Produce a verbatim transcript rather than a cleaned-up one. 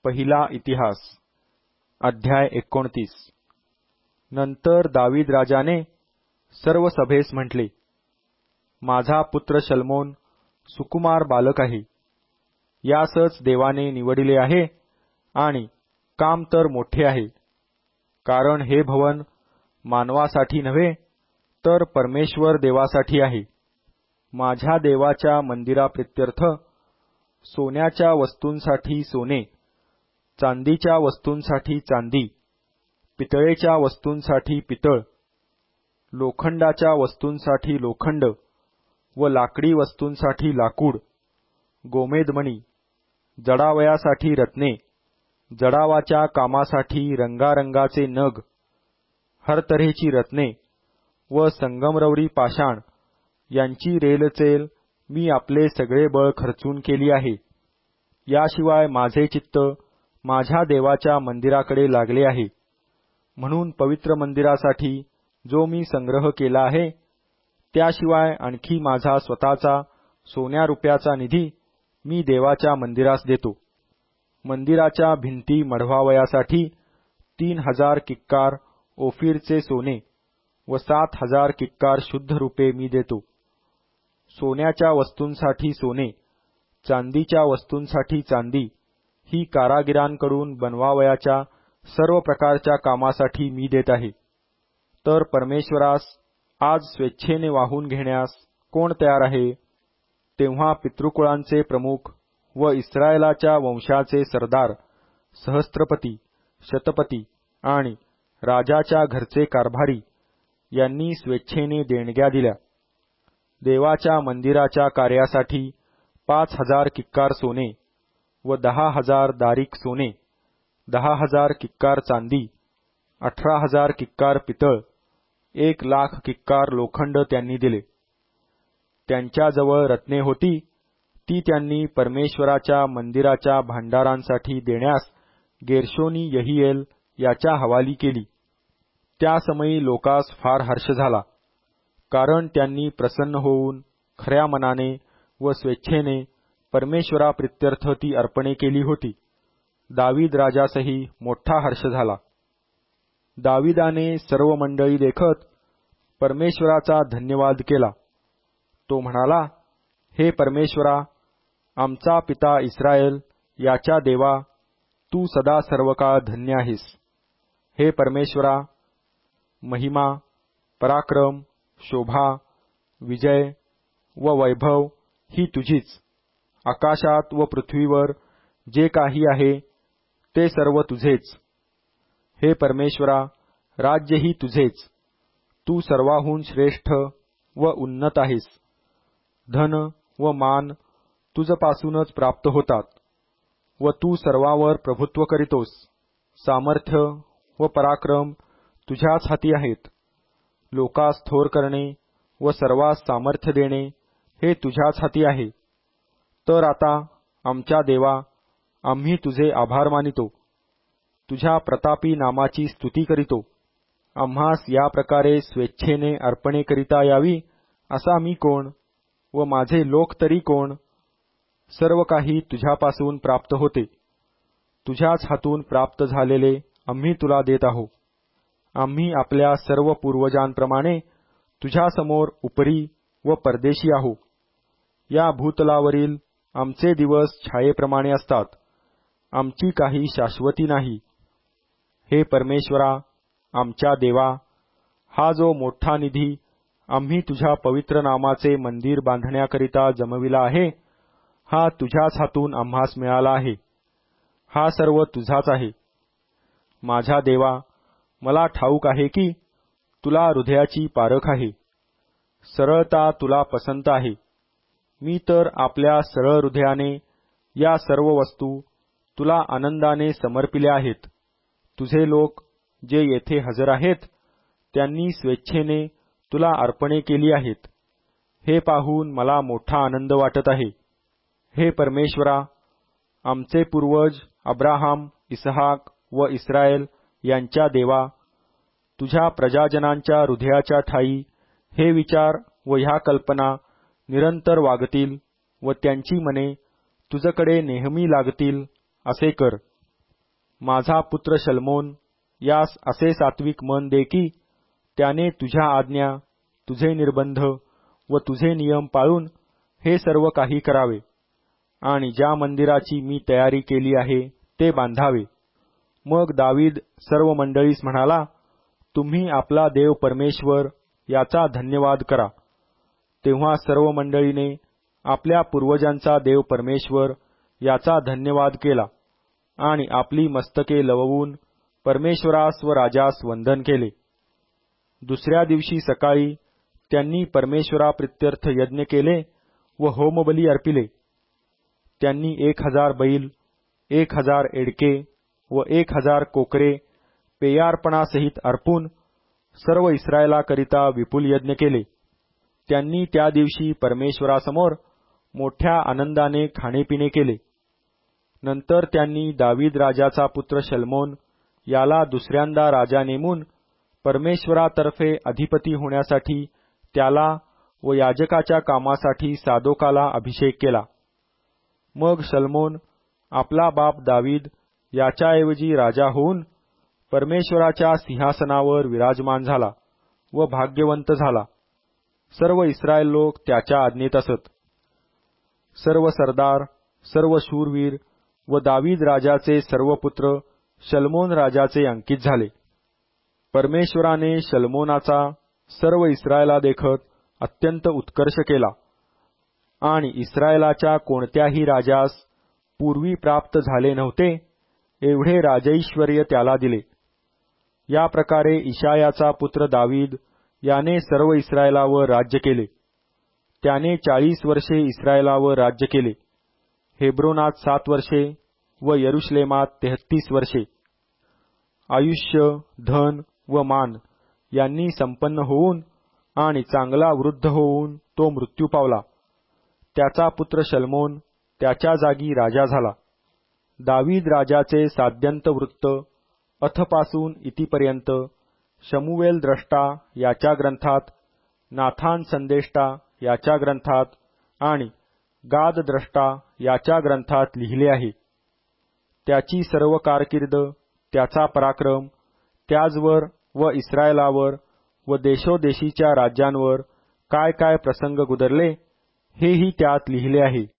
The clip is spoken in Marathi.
पहिला इतिहास अध्याय एकोणतीस. नंतर दावीद राजाने सर्व सभेस म्हटले, माझा पुत्र शल्मोन सुकुमार बालक आहे. यासच देवाने निवडिले आहे आणि काम तर मोठे आहे. कारण हे भवन मानवासाठी नव्हे तर परमेश्वर देवासाठी आहे. माझ्या देवाच्या मंदिराप्रित्यर्थ सोन्याच्या वस्तूंसाठी सोने, चांदीच्या वस्तूंसाठी चांदी, पितळेच्या वस्तूंसाठी पितळ, लोखंडाच्या वस्तूंसाठी लोखंड व लाकडी वस्तूंसाठी लाकूड, गोमेदमणी, जडावयासाठी रत्ने, जडावाच्या कामासाठी रंगारंगाचे नग, हर तऱ्हेची रत्ने व संगमरवरी पाषाण यांची रेलचेल मी आपले सगळे बळ खर्चून केली आहे. याशिवाय माझे चित्त माझ्या देवाच्या मंदिराकडे लागले आहे. म्हणून पवित्र मंदिरासाठी जो मी संग्रह केला आहे त्याशिवाय आणखी माझा स्वतःचा सोन्या रुपयाचा निधी मी देवाच्या मंदिरास देतो. मंदिराच्या भिंती मढवावयासाठी तीन हजार किक्कार ओफीरचे सोने व सात हजार किक्कार शुद्ध रुपये मी देतो. सोन्याच्या वस्तूंसाठी सोने, चांदीच्या वस्तूंसाठी चांदी ही कारागिरांकडून बनवावयाच्या सर्व प्रकारच्या कामासाठी मी देत आहे. तर परमेश्वरास आज स्वेच्छेने वाहून घेण्यास कोण तयार आहे? तेव्हा पितृकुळांचे प्रमुख व इस्रायलाच्या वंशाचे सरदार, सहस्त्रपती, शतपती आणि राजाच्या घरचे कारभारी यांनी स्वेच्छेने देणग्या दिल्या. देवाच्या मंदिराच्या कार्यासाठी पाच हजार किक्कार सोने व दहा हजार दारिक सोने, दहा हजार किक्कार चांदी, अठरा हजार किक्कार पितळ, एक लाख किक्कार लोखंड त्यांनी दिले. त्यांच्याजवळ रत्ने होती ती त्यांनी परमेश्वराच्या मंदिराच्या भांडारांसाठी देण्यास गेर्शोनी यहिएल याच्या हवाली केली. त्या समयी लोकास फार हर्ष झाला, कारण त्यांनी प्रसन्न होऊन खऱ्या मनाने व स्वेच्छेने परमेश्वराप्रित्यर्थ ती अर्पणे केली होती. दावीद राजासही मोठा हर्ष झाला. दावीदाने सर्व मंडळी देखत परमेश्वराचा धन्यवाद केला. तो म्हणाला, हे परमेश्वरा, आमचा पिता इस्रायल याच्या देवा, तू सदा सर्वकाळ धन्य आहेस. हे परमेश्वरा, महिमा, पराक्रम, शोभा, विजय व वैभव ही तुझीच. आकाशात व पृथ्वीवर जे काही आहे ते सर्व तुझेच. हे परमेश्वरा, राज्यही तुझेच. तू सर्वाहून श्रेष्ठ व उन्नत आहेस. धन व मान तुझपासूनच प्राप्त होतात व तू सर्वावर प्रभुत्व करीतोस. सामर्थ्य व पराक्रम तुझ्याच हाती आहेत. लोकास थोर करणे व सर्वांस सामर्थ्य देणे हे तुझ्याच हाती आहे. तर आता आमच्या देवा, आम्ही तुझे आभार मानितो, तुझ्या प्रतापी नामाची स्तुती करीतो. आम्हास या प्रकारे स्वेच्छेने अर्पणे करिता यावी असा मी कोण व माझे लोक तरी कोण? सर्व काही तुझ्यापासून प्राप्त होते. तुझ्याच हातून प्राप्त झालेले आम्ही तुला देत आहोत. आम्ही आपल्या सर्व पूर्वजांप्रमाणे तुझ्यासमोर उपरी व परदेशी आहो. या भूतलावरील आमचे दिवस छायेप्रमाणे असतात. आमची काही शाश्वती नाही. हे परमेश्वरा, आमच्या देवा, हा जो मोठा निधी आम्ही तुझ्या पवित्र नामाचे मंदिर बांधण्याकरिता जमविला आहे, हा तुझ्याच हातून आम्हास मिळाला आहे. हा सर्व तुझाच आहे. माझ्या देवा, मला ठाऊक आहे की तुला हृदयाची पारख आहे. सरळता तुला पसंत आहे. मी तर आपल्या सरळ हृदयाने या सर्व वस्तू तुला आनंदाने समर्पिल्या आहेत. तुझे लोक जे येथे हजर आहेत त्यांनी स्वेच्छेने तुला अर्पणे केली आहेत. हे पाहून मला मोठा आनंद वाटत आहे. हे परमेश्वरा, आमचे पूर्वज अब्राहाम, इसहाक व इस्रायल यांच्या देवा, तुझ्या प्रजाजनांच्या हृदयाच्या ठायी हे विचार व ह्या कल्पना निरंतर वागतील व त्यांची मने तुझकडे नेहमी लागतील असे कर. माझा पुत्र शल्मोन यास असे सात्विक मन दे की त्याने तुझ्या आज्ञा, तुझे निर्बंध व तुझे नियम पाळून हे सर्व काही करावे आणि ज्या मंदिराची मी तयारी केली आहे ते बांधावे. मग दावीद सर्व मंडळीस म्हणाला, तुम्ही आपला देव परमेश्वर याचा धन्यवाद करा. तेव्हा सर्व मंडळीने आपल्या पूर्वजांचा देव परमेश्वर याचा धन्यवाद केला आणि आपली मस्तके लववून परमेश्वरास व राजास वंदन केले. दुसऱ्या दिवशी सकाळी त्यांनी परमेश्वराप्रित्यर्थ यज्ञ केले व होमबली अर्पिले. त्यांनी एक हजार बैल, एक हजार एडके व एक हजार कोकरे पेयार्पणासहित अर्पून सर्व इस्रायलाकरिता विपुल यज्ञ केले. त्यांनी त्या दिवशी परमेश्वरासमोर मोठ्या आनंदाने खाणेपिणे केले. नंतर त्यांनी दावीद राजाचा पुत्र शल्मोन याला दुसऱ्यांदा राजा नेमून परमेश्वरातर्फे अधिपती होण्यासाठी त्याला व याजकाच्या कामासाठी सादोकाला अभिषेक केला. मग शल्मोन आपला बाप दावीद याच्याऐवजी राजा होऊन परमेश्वराच्या सिंहासनावर विराजमान झाला व भाग्यवंत झाला. सर्व इस्रायल लोक त्याच्या आज्ञेत असत. सर्व सरदार, सर्व शूरवीर व दावीद राजाचे सर्व पुत्र शल्मोन राजाचे अंकित झाले. परमेश्वराने शल्मोनाचा सर्व इस्रायला देखत अत्यंत उत्कर्ष केला आणि इस्रायलाच्या कोणत्याही राजास पूर्वी प्राप्त झाले नव्हते एवढे राजैश्वर्य त्याला दिले. या प्रकारे इशायाचा पुत्र दावीद याने सर्व इस्रायलावर राज्य केले. त्याने चाळीस वर्षे इस्रायलावर राज्य केले. हेब्रोनात सात वर्षे व यरुशलेमात तेहतीस वर्षे. आयुष्य, धन व मान यांनी संपन्न होऊन आणि चांगला वृद्ध होऊन तो मृत्यू पावला. त्याचा पुत्र शल्मोन त्याच्या जागी राजा झाला. दावीद राजाचे साद्यंत वृत्त अथपासून इतिपर्यंत शमूवेल द्रष्टा याच्या ग्रंथात, नाथान संदेष्टा याच्या ग्रंथात आणि गाद द्रष्टा याच्या ग्रंथात लिहिले आहे. त्याची सर्व कारकीर्द, त्याचा पराक्रम, त्याचवर व इस्रायलावर व देशोदेशीच्या राज्यांवर काय काय प्रसंग गुदरले हेही त्यात लिहिले आहे.